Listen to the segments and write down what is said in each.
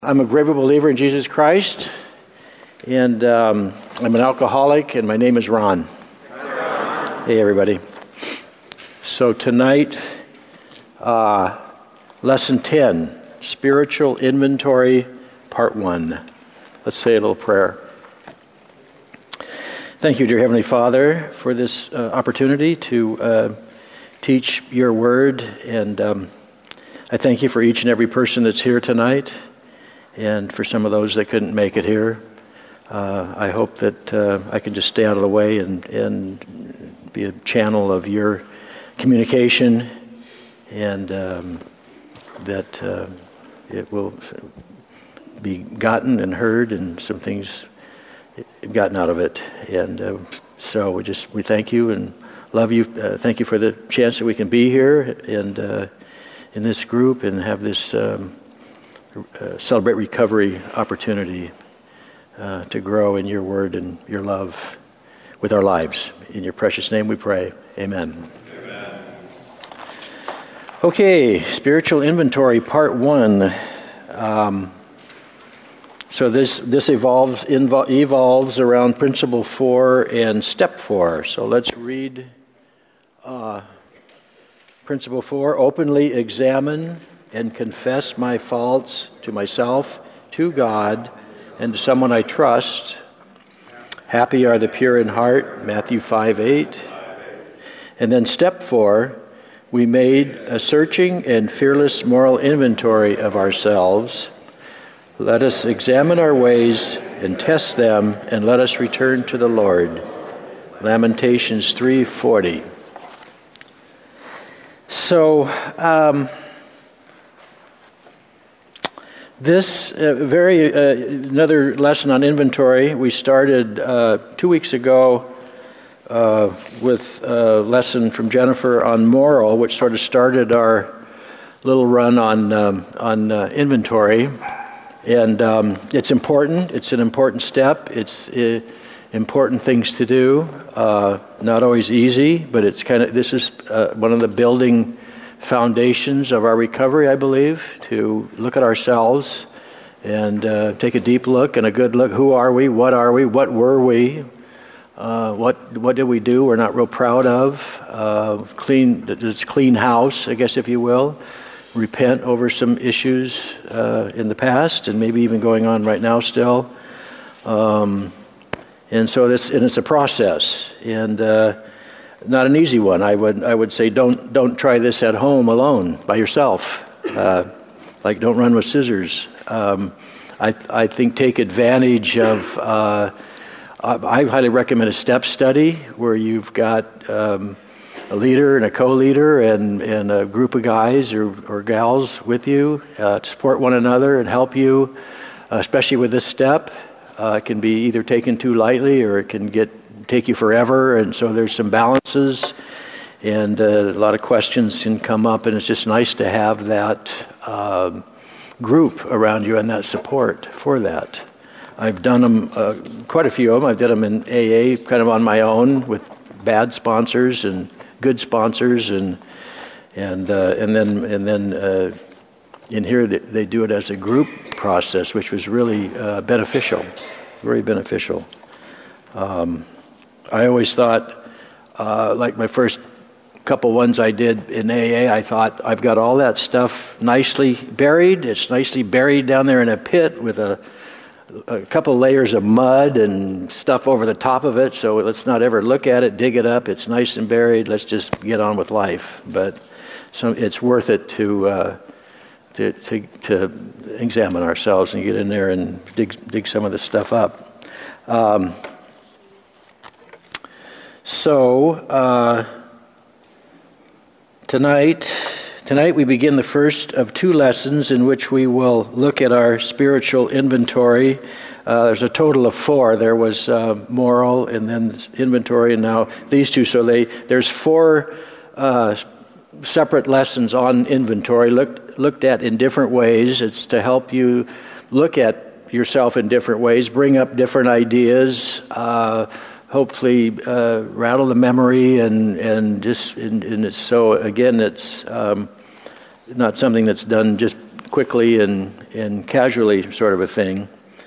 I'm a great believer in Jesus Christ, and I'm an alcoholic, and my name is Ron. Hi, Ron. Hey, everybody. So tonight, Lesson 10, Spiritual Inventory, Part 1. Let's say a little prayer. Thank you, dear Heavenly Father, for this opportunity to teach your word, and I thank you for each and every person that's here tonight. And for some of those that couldn't make it here, I hope that I can just stay out of the way and be a channel of your communication, and that it will be gotten and heard, and some things gotten out of it. And so we thank you and love you. Thank you for the chance that we can be here and in this group and have this. Celebrate Recovery opportunity to grow in your word and your love with our lives. In your precious name we pray. Amen. Amen. Okay, Spiritual Inventory, Part 1. So this evolves around Principle 4 and Step 4. So let's read Principle 4. Openly examine and confess my faults to myself, to God, and to someone I trust. Happy are the pure in heart, Matthew 5:8. And then Step 4, we made a searching and fearless moral inventory of ourselves. Let us examine our ways and test them, and let us return to the Lord. Lamentations 3:40. So, this another lesson on inventory. We started 2 weeks ago with a lesson from Jennifer on moral, which sort of started our little run on inventory. And it's important. It's an important step. It's important things to do. Not always easy, but this is one of the building foundations of our recovery, I believe, to look at ourselves and take a deep look and a good look. Who are we? What are we? What were we? What did we do we're not real proud of? Clean house, I guess, if you will. Repent over some issues in the past and maybe even going on right now still. And so it's a process, and not an easy one. I would say don't try this at home alone by yourself. Like don't run with scissors. I think take advantage of. I highly recommend a step study where you've got a leader and a co-leader and a group of guys or gals with you to support one another and help you, especially with this step. It can be either taken too lightly or it can take you forever, and so there's some balances, and a lot of questions can come up, and it's just nice to have that group around you and that support for that. I've done them, quite a few of them. I've done them in AA, kind of on my own with bad sponsors and good sponsors, and then in here they do it as a group process, which was really beneficial, very beneficial. I always thought, like my first couple ones I did in AA, I thought I've got all that stuff nicely buried. It's nicely buried down there in a pit with a couple layers of mud and stuff over the top of it, so let's not ever look at it, dig it up. It's nice and buried. Let's just get on with life. But it's worth it to examine ourselves and get in there and dig some of this stuff up. So tonight we begin the first of 2 lessons in which we will look at our spiritual inventory. There's a total of 4. There was moral, and then inventory, and now these 2. So there's 4 separate lessons on inventory looked at in different ways. It's to help you look at yourself in different ways, bring up different ideas, hopefully rattle the memory, and it's so again it's not something that's done just quickly and casually sort of a thing.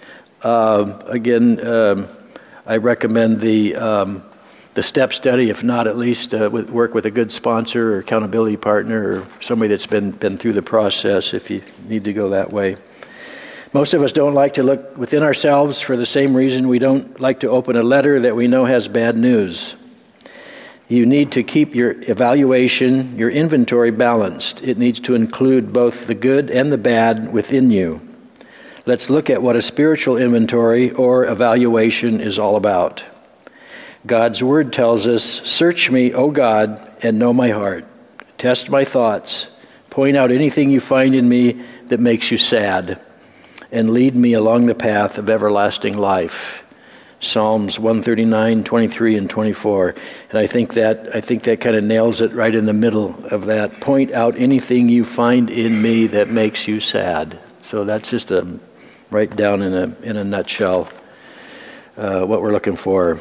Again, I recommend the step study, if not at least work with a good sponsor or accountability partner or somebody that's been through the process if you need to go that way. Most of us don't like to look within ourselves for the same reason we don't like to open a letter that we know has bad news. You need to keep your evaluation, your inventory balanced. It needs to include both the good and the bad within you. Let's look at what a spiritual inventory or evaluation is all about. God's Word tells us, "Search me, O God, and know my heart. Test my thoughts. Point out anything you find in me that makes you sad, and lead me along the path of everlasting life." Psalms 139, 23, and 24. And I think that kind of nails it right in the middle of that. Point out anything you find in me that makes you sad. So that's just right down in a nutshell what we're looking for.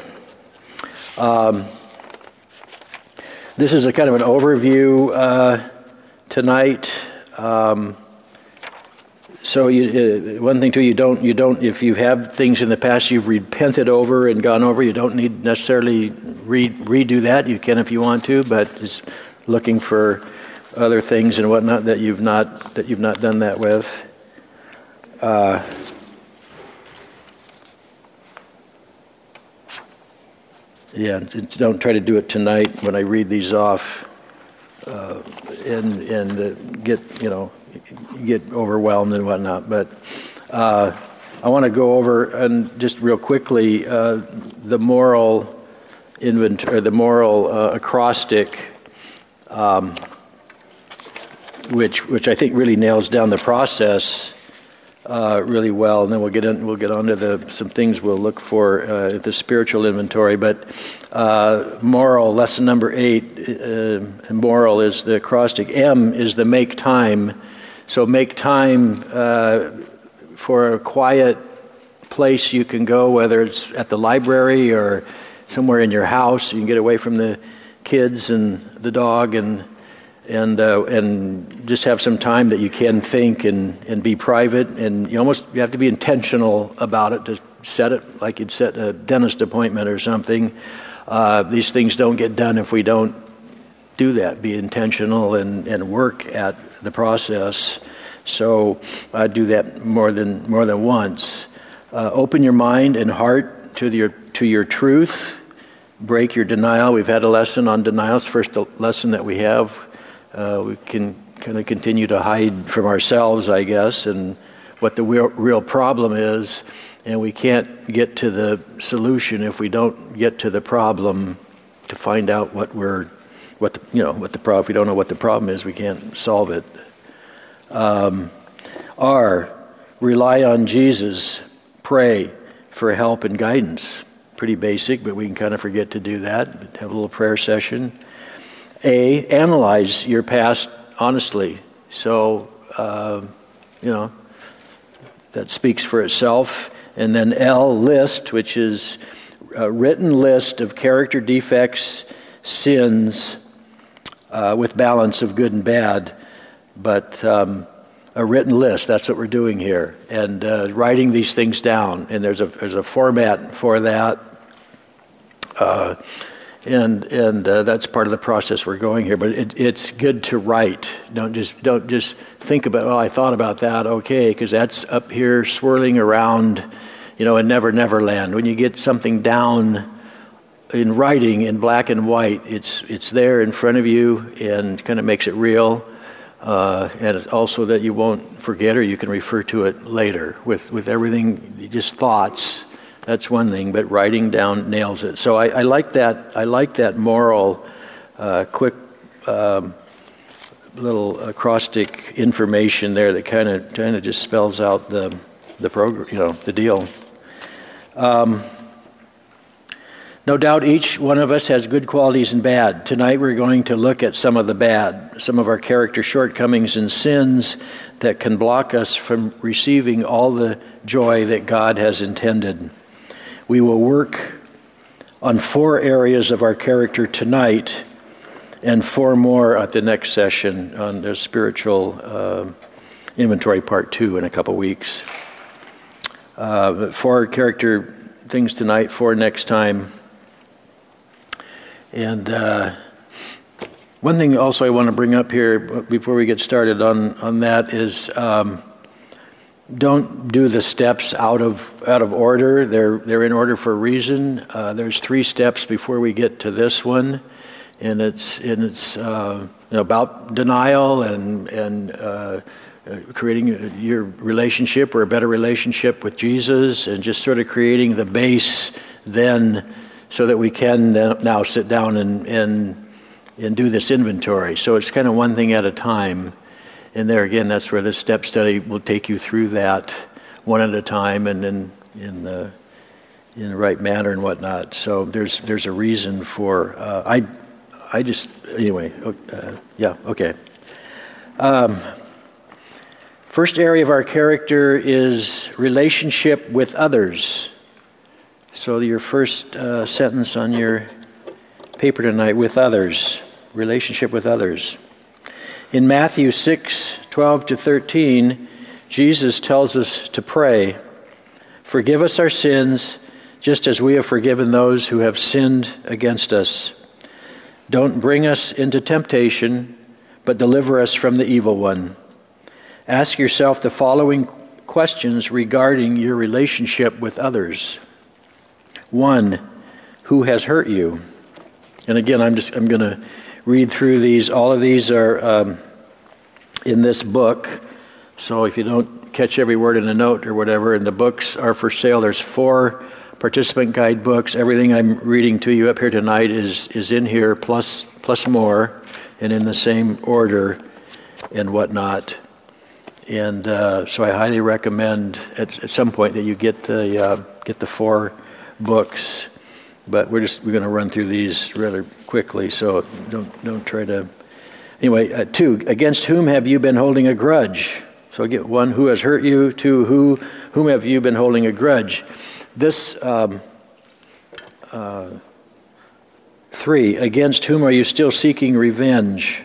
This is a kind of an overview tonight. So one thing too, you don't. If you have things in the past you've repented over and gone over, you don't need necessarily redo that. You can if you want to, but just looking for other things and whatnot that you've not done that with. Don't try to do it tonight when I read these off, and get overwhelmed and whatnot. But I want to go over and just real quickly the moral inventory, the moral acrostic, which I think really nails down the process really well, and then we'll get on to some things we'll look for the spiritual inventory. But moral, lesson number 8, moral is the acrostic. M is the make time. So make time for a quiet place you can go, whether it's at the library or somewhere in your house. You can get away from the kids and the dog and just have some time that you can think and be private. And you have to be intentional about it to set it like you'd set a dentist appointment or something. These things don't get done if we don't do that. Be intentional and work at the process. So I do that more than once. Open your mind and heart to your truth. Break your denial. We've had a lesson on denial. It's the first lesson that we have. We can kind of continue to hide from ourselves, I guess, and what the real problem is, and we can't get to the solution if we don't get to the problem to find out what the problem. If we don't know what the problem is, we can't solve it. R, rely on Jesus. Pray for help and guidance. Pretty basic, but we can kind of forget to do that. Have a little prayer session. A, analyze your past honestly. So, that speaks for itself. And then L, list, which is a written list of character defects, sins, with balance of good and bad. But a written list, that's what we're doing here. And writing these things down. And there's a format for that. And that's part of the process we're going here. But it's good to write. Don't just think about, I thought about that, okay, because that's up here swirling around, in Never Land. When you get something down in writing in black and white, it's there in front of you and kind of makes it real. And it's also that you won't forget, or you can refer to it later with everything, just thoughts. That's one thing, but writing down nails it. So I like that. I like that moral, quick little acrostic information there that kind of just spells out the program, the deal. No doubt each one of us has good qualities and bad. Tonight we're going to look at some of the bad, some of our character shortcomings and sins that can block us from receiving all the joy that God has intended. We will work on 4 areas of our character tonight and 4 more at the next session on the spiritual inventory part 2 in a couple weeks. 4 character things tonight, 4 next time. And one thing also I want to bring up here before we get started on that is don't do the steps out of order. They're in order for a reason. There's 3 steps before we get to this one, and it's about denial and creating your relationship or a better relationship with Jesus, and just sort of creating the base then, so that we can now sit down and do this inventory. So it's kind of one thing at a time. And there again, that's where this step study will take you through that one at a time, and then in the right manner and whatnot. So there's a reason for okay. First area of our character is relationship with others. So your first sentence on your paper tonight, with others, relationship with others. In Matthew 6:12-13, Jesus tells us to pray, "Forgive us our sins, just as we have forgiven those who have sinned against us. Don't bring us into temptation, but deliver us from the evil one." Ask yourself the following questions regarding your relationship with others. 1, who has hurt you? And again, I'm going to read through these. All of these are in this book. So if you don't catch every word in a note or whatever, and the books are for sale. There's 4 participant guide books. Everything I'm reading to you up here tonight is in here, plus more, and in the same order and whatnot. And so I highly recommend at some point that you get the 4 books. But we're going to run through these rather quickly, so don't try to. Anyway, 2, against whom have you been holding a grudge? So get 1, who has hurt you? 2, whom have you been holding a grudge? This 3, against whom are you still seeking revenge?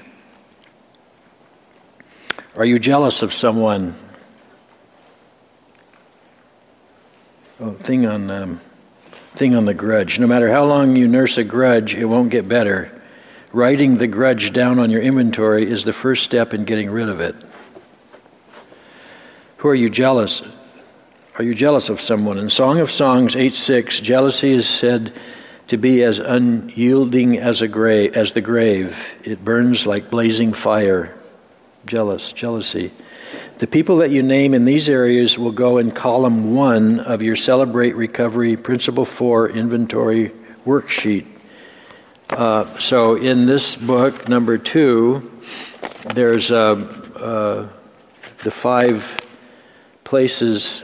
Are you jealous of someone? Thing on the grudge. No matter how long you nurse a grudge, it won't get better. Writing the grudge down on your inventory is the first step in getting rid of it. Who are you jealous? Are you jealous of someone? In Song of Songs 8:6, jealousy is said to be as unyielding as the grave. It burns like blazing fire. Jealousy. The people that you name in these areas will go in column 1 of your Celebrate Recovery Principle 4 inventory worksheet. So in this book, number 2, there's the 5 places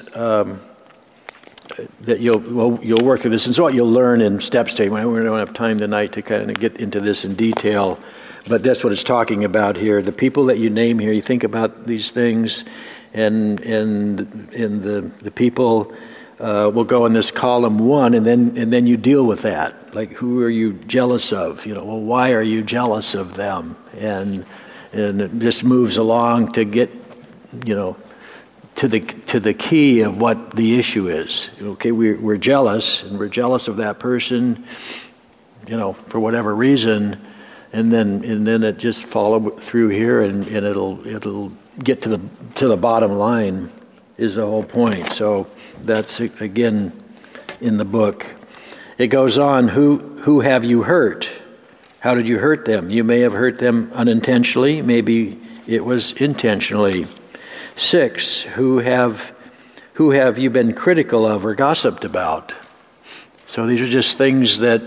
that you'll work through this. And so what you'll learn in step study. We don't have time tonight to kind of get into this in detail. But that's what it's talking about here. The people that you name here, you think about these things, and the people will go in this column 1, and then you deal with that. Like, who are you jealous of? Well, why are you jealous of them? And it just moves along to get, to the key of what the issue is. Okay, we're jealous, and we're jealous of that person, for whatever reason. And then it just follow through here, and it'll get to the bottom line is the whole point. So that's again in the book. It goes on. Who have you hurt? How did you hurt them? You may have hurt them unintentionally. Maybe it was intentionally. 6. Who have you been critical of or gossiped about? So these are just things that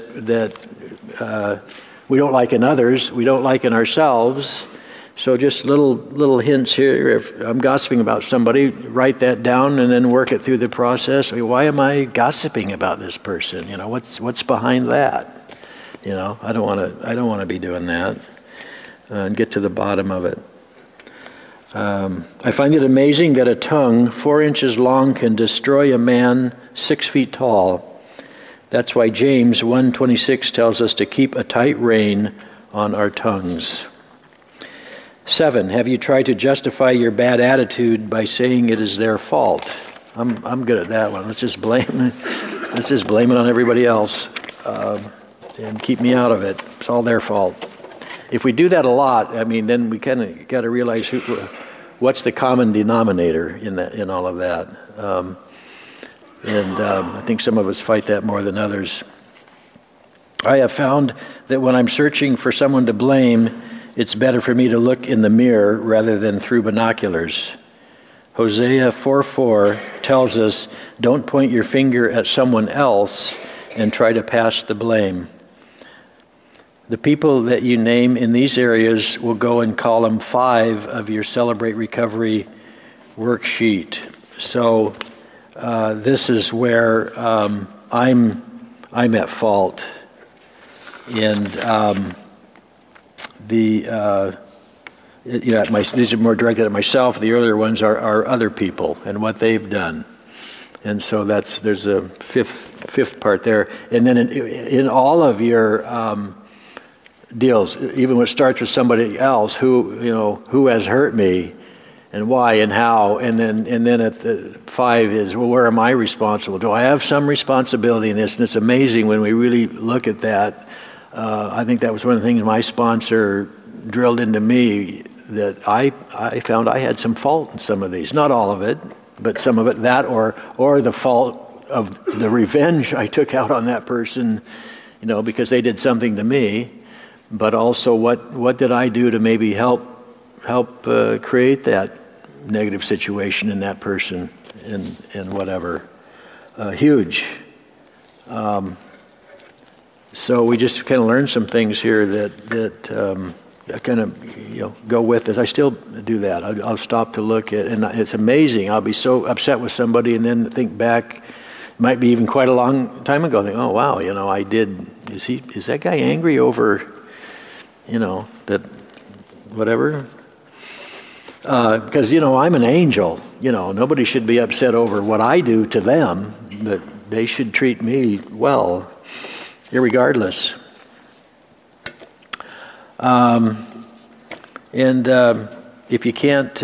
we don't like in others, we don't like in ourselves. So just little hints here. If I'm gossiping about somebody, write that down and then work it through the process. Why am I gossiping about this person? What's behind that? I don't want to be doing that. And get to the bottom of it. I find it amazing that a tongue 4 inches long can destroy a man 6 feet tall. That's why James 1:26 tells us to keep a tight rein on our tongues. 7, have you tried to justify your bad attitude by saying it is their fault? I'm good at that one. Let's just blame it on everybody else and keep me out of it. It's all their fault. If we do that a lot, then we kind of got to realize what's the common denominator in all of that. I think some of us fight that more than others. I have found that when I'm searching for someone to blame, it's better for me to look in the mirror rather than through binoculars. Hosea 4:4 tells us, don't point your finger at someone else and try to pass the blame. The people that you name in these areas will go in column 5 of your Celebrate Recovery worksheet. So this is where I'm at fault. And these are more directed at myself. The earlier ones are other people and what they've done. And so there's a fifth part there. And then in all of your deals, even when it starts with somebody else who has hurt me and why and how, and then at the 5 is, well, where am I responsible? Do I have some responsibility in this? And it's amazing when we really look at that. I think that was one of the things my sponsor drilled into me, that I found I had some fault in some of these. Not all of it, but some of it, that or the fault of the revenge I took out on that person, because they did something to me. But also what did I do to maybe help create that negative situation in that person and whatever. Huge. So we just kind of learned some things here that kind of go with it. I still do that. I'll stop to look at, and it's amazing. I'll be so upset with somebody, and then think back. Might be even quite a long time ago. Think, oh wow, I did. Is that guy angry over, that whatever? Because I'm an angel. Nobody should be upset over what I do to them, but they should treat me well, irregardless. If you can't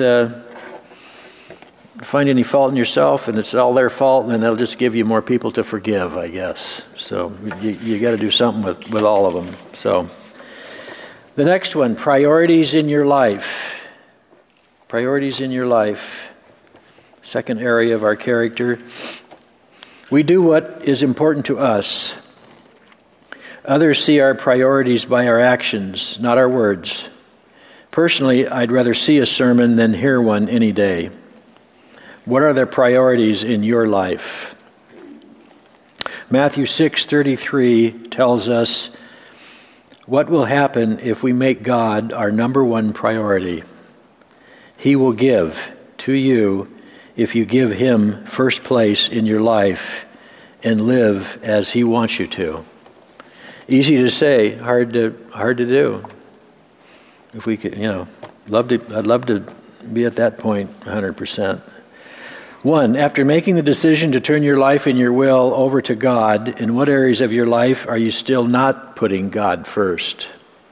find any fault in yourself and it's all their fault, then that'll just give you more people to forgive, I guess. So you got to do something with all of them. So the next one, priorities in your life. Priorities in your life. Second area of our character. We do what is important to us. Others see our priorities by our actions, not our words. Personally, I'd rather see a sermon than hear one any day. What are the priorities in your life? Matthew 6:33 tells us what will happen if we make God our number one priority. He will give to you if you give Him first place in your life and live as He wants you to. Easy to say, hard to do. If we could, I'd love to be at that point 100%. 1, after making the decision to turn your life and your will over to God, in what areas of your life are you still not putting God first?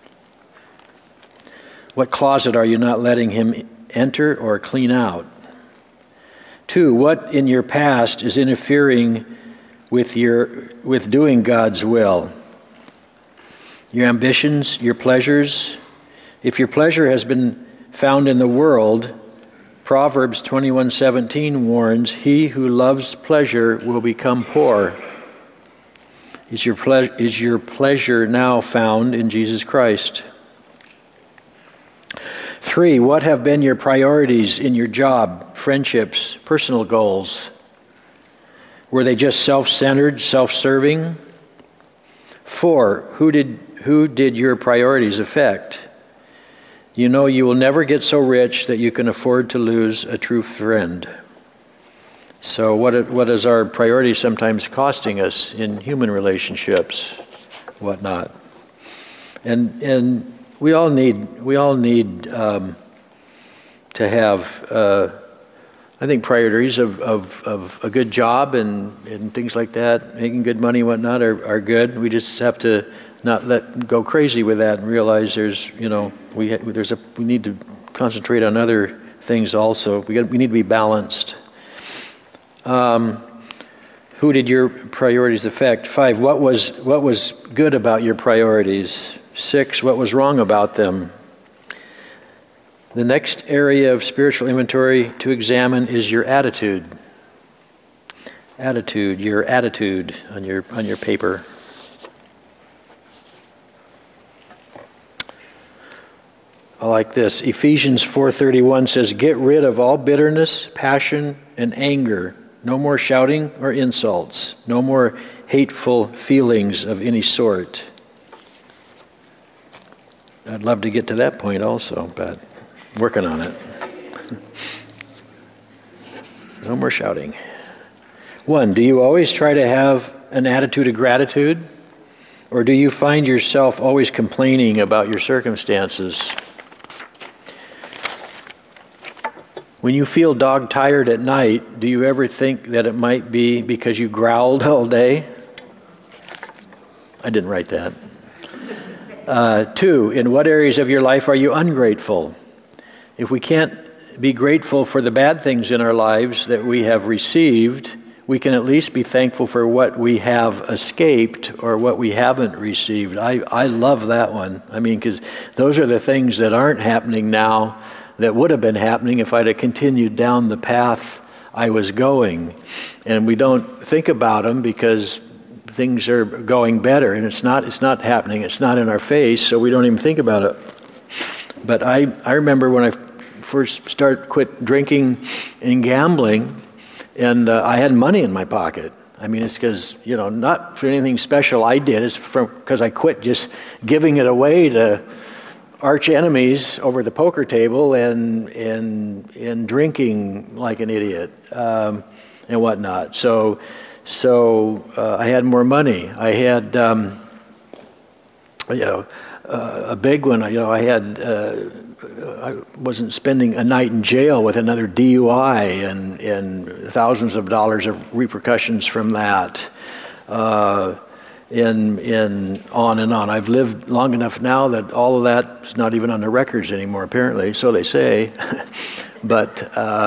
What closet are you not letting Him enter or clean out? 2, what in your past is interfering with doing God's will? Your ambitions, your pleasures. If your pleasure has been found in the world, Proverbs 21:17 warns, he who loves pleasure will become poor. Is your pleasure now found in Jesus Christ? 3, what have been your priorities in your job, friendships, personal goals? Were they just self-centered, self-serving? 4, who did your priorities affect? You know you will never get so rich that you can afford to lose a true friend. So what is our priority sometimes costing us in human relationships, whatnot? And we all need to have I think priorities of a good job and things like that, making good money and whatnot are good. We just have to not go crazy with that and realize we need to concentrate on other things also. We need to be balanced. Who did your priorities affect? 5, what was good about your priorities? 6, what was wrong about them? The next area of spiritual inventory to examine is your attitude. Your attitude on your paper. I like this. Ephesians 4:31 says, "Get rid of all bitterness, passion, and anger. No more shouting or insults. No more hateful feelings of any sort." I'd love to get to that point also, but working on it. No more shouting. 1, do you always try to have an attitude of gratitude? Or do you find yourself always complaining about your circumstances? When you feel dog-tired at night, do you ever think that it might be because you growled all day? I didn't write that. 2, in what areas of your life are you ungrateful? If we can't be grateful for the bad things in our lives that we have received, we can at least be thankful for what we have escaped or what we haven't received. I love that one. I mean, because those are the things that aren't happening now that would have been happening if I'd have continued down the path I was going. And we don't think about them because things are going better, and it's not happening. It's not in our face, so we don't even think about it. But I remember when I first quit drinking and gambling, and I had money in my pocket. I mean, it's because, not for anything special I did. It's because I quit just giving it away to arch enemies over the poker table and drinking like an idiot and whatnot. So I had more money. I had a big one. I wasn't spending a night in jail with another DUI and thousands of dollars of repercussions from that. In on and on. I've lived long enough now that all of that is not even on the records anymore, apparently, so they say. But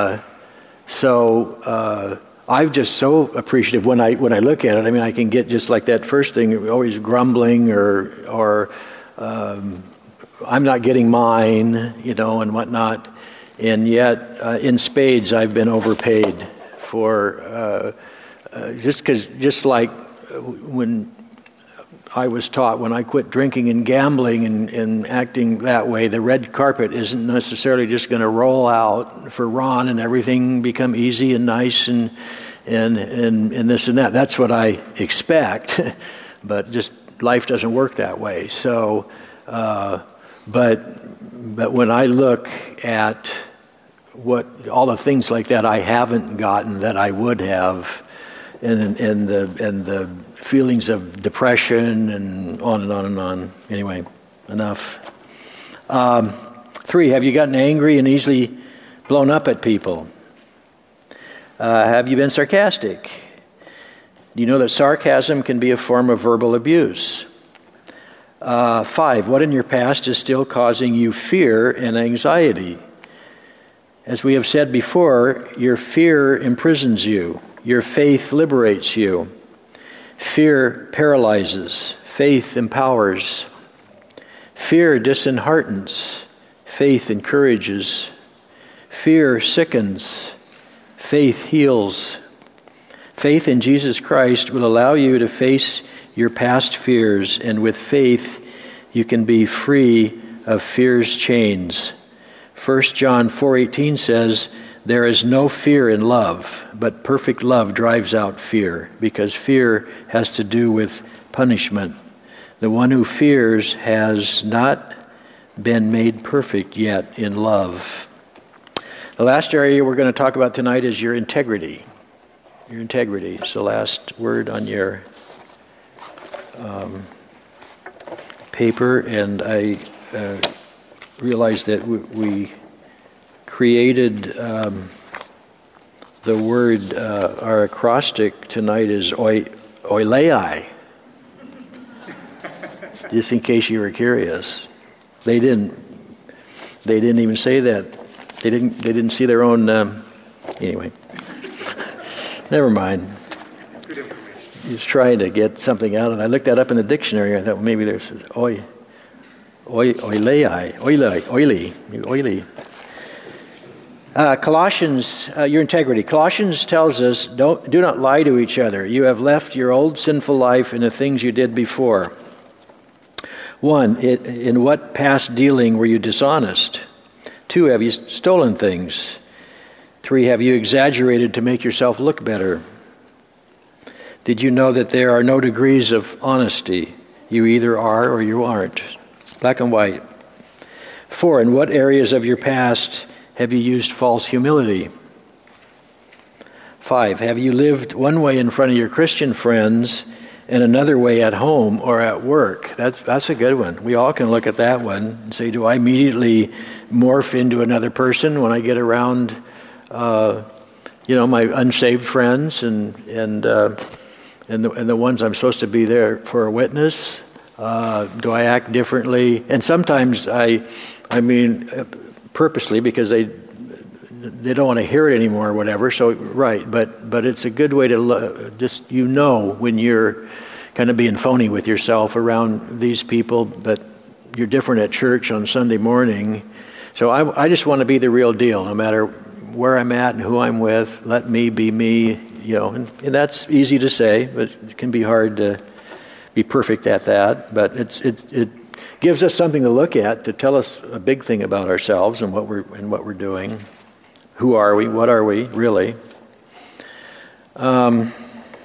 I'm just so appreciative when I look at it. I mean, I can get just like that first thing, always grumbling or I'm not getting mine, and whatnot. And yet, in spades, I've been overpaid for just like when I was taught when I quit drinking and gambling and acting that way, the red carpet isn't necessarily just going to roll out for Ron and everything become easy and nice and this and that. That's what I expect, but just life doesn't work that way. So, but when I look at what all the things like that I haven't gotten that I would have, and the feelings of depression and on and on and on. Anyway, enough. 3, have you gotten angry and easily blown up at people? Have you been sarcastic? Do you know that sarcasm can be a form of verbal abuse? 5, what in your past is still causing you fear and anxiety? As we have said before, your fear imprisons you. Your faith liberates you. Fear paralyzes. Faith empowers. Fear disheartens. Faith encourages. Fear sickens. Faith heals. Faith in Jesus Christ will allow you to face your past fears, and with faith you can be free of fear's chains. 1 John 4:18 says, "There is no fear in love, but perfect love drives out fear, because fear has to do with punishment. The one who fears has not been made perfect yet in love." The last area we're going to talk about tonight is your integrity. Your integrity. It's the last word on your paper, and I realized that we created the word, our acrostic tonight is oilei, just in case you were curious. They didn't They didn't even say that. They didn't see their own. Anyway, never mind. He was trying to get something out, and I looked that up in the dictionary. I thought, well, maybe there's oily. Colossians, your integrity. Colossians tells us, do not lie to each other. You have left your old sinful life and the things you did before. 1, in what past dealing were you dishonest? 2, have you stolen things? 3, have you exaggerated to make yourself look better? Did you know that there are no degrees of honesty? You either are or you aren't. Black and white. 4, in what areas of your past have you used false humility? 5, have you lived one way in front of your Christian friends and another way at home or at work? That's a good one. We all can look at that one and say, do I immediately morph into another person when I get around, my unsaved friends and the ones I'm supposed to be there for a witness? Do I act differently? And sometimes I mean purposely, because they don't want to hear it anymore or whatever. So right, but it's a good way to just when you're kind of being phony with yourself around these people, but you're different at church on Sunday morning. So I just want to be the real deal, no matter where I'm at and who I'm with. Let me be me, and that's easy to say, but it can be hard to be perfect at that. But it gives us something to look at to tell us a big thing about ourselves and what we're doing. Who are we? What are we really? Are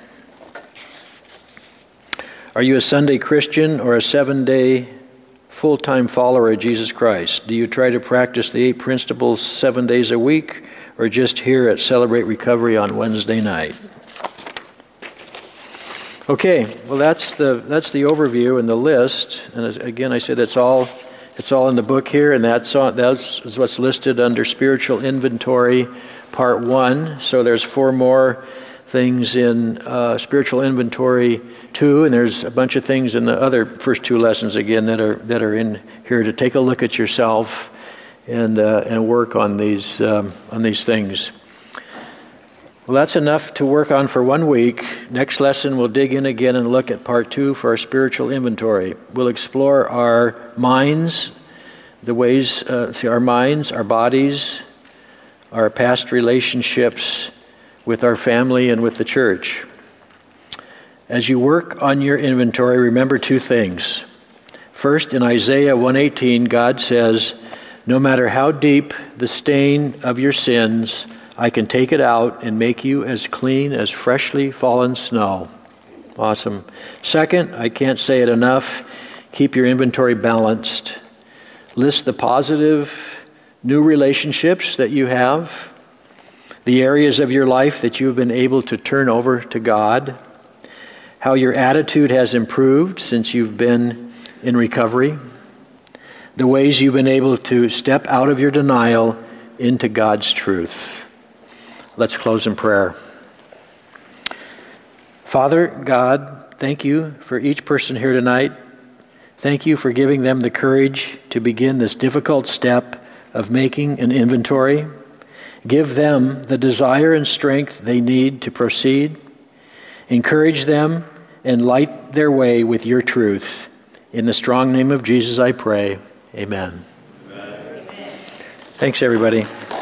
you a Sunday Christian or a 7-day full-time follower of Jesus Christ? Do you try to practice the 8 principles 7 days a week, or just here at Celebrate Recovery on Wednesday night? Okay, well that's the overview and the list. And again, I said it's all in the book here, and that's what's listed under Spiritual Inventory Part 1. So there's 4 more things in Spiritual Inventory 2, and there's a bunch of things in the other first 2 lessons again that are in here to take a look at yourself and work on these things. Well, that's enough to work on for 1 week. Next lesson, we'll dig in again and look at part 2 for our spiritual inventory. We'll explore our minds, our minds, our bodies, our past relationships with our family and with the church. As you work on your inventory, remember 2 things. First, in Isaiah 1:18, God says, "No matter how deep the stain of your sins, I can take it out and make you as clean as freshly fallen snow." Awesome. Second, I can't say it enough, keep your inventory balanced. List the positive new relationships that you have, the areas of your life that you've been able to turn over to God, how your attitude has improved since you've been in recovery, the ways you've been able to step out of your denial into God's truth. Let's close in prayer. Father God, thank you for each person here tonight. Thank you for giving them the courage to begin this difficult step of making an inventory. Give them the desire and strength they need to proceed. Encourage them and light their way with your truth. In the strong name of Jesus I pray. Amen. Thanks, everybody.